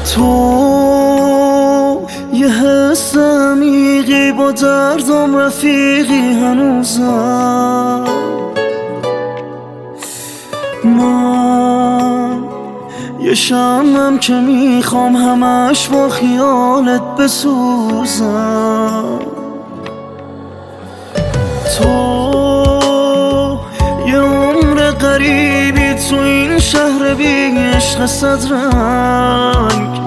تو یه حس عمیقی با دردم رفیقی هنوزم. من یه شمعم که میخوام همش با خیالت بسوزم. تو یه عمر غریبی تو این شهر بی عشق صد رنگ.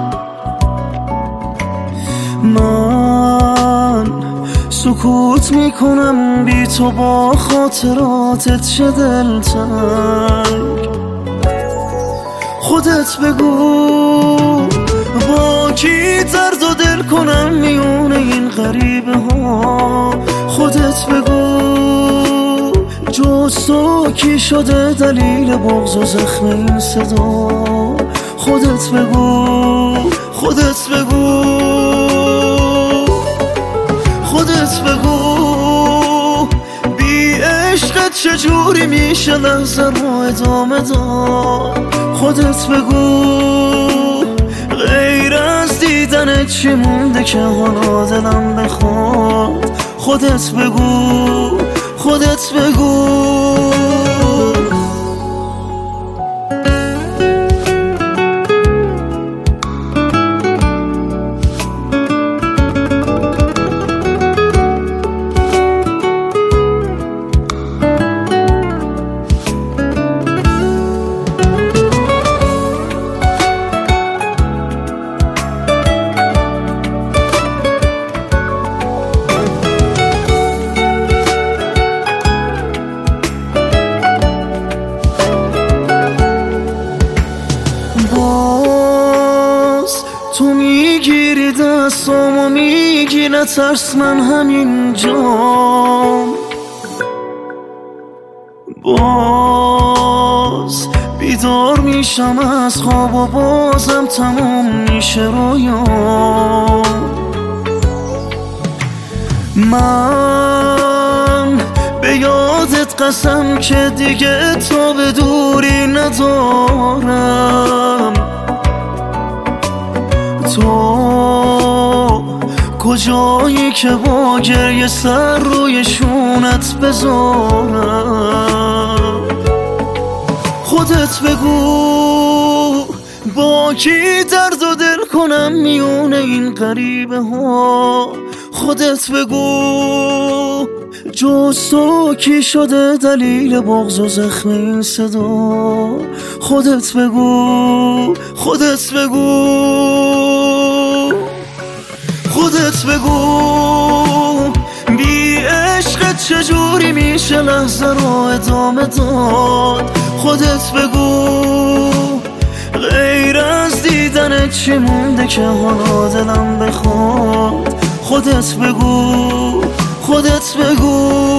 من سکوت میکنم بی تو با خاطراتت چه دلتنگ. خودت بگو با کی درد و دل کنم میونه این غریبه ها. خودت بگو جز تو کی شده دلیل بغض و زخم این صدا. خودت بگو، خودت بگو، خودت بگو بی عشقت چجوری میشه لحظه رو ادامه داد. خودت بگو غیر از دیدنت چی مونده که حالا دلم بخواد. خودت بگو، خودت بگو. تو میگیری دستم و میگی نترس من همینجام. باز بیدار میشم از خواب و بازم تموم میشه رویام. من به یادت قسم که دیگه تو به دوری ندارم. تو کجایی که با گریه سر روی شونت بذارم. خودت بگو با کی درد و دل کنم میونه این غریبه ها. خودت بگو جز تو کی شده دلیل بغض و زخم این صدا. خودت بگو، خودت بگو، خودت بگو بی عشقت چجوری میشه لحظه رو ادامه داد. خودت بگو غیر از دیدنت چی مونده که حالا دلم بخواد. خودت بگو، خودت بگو.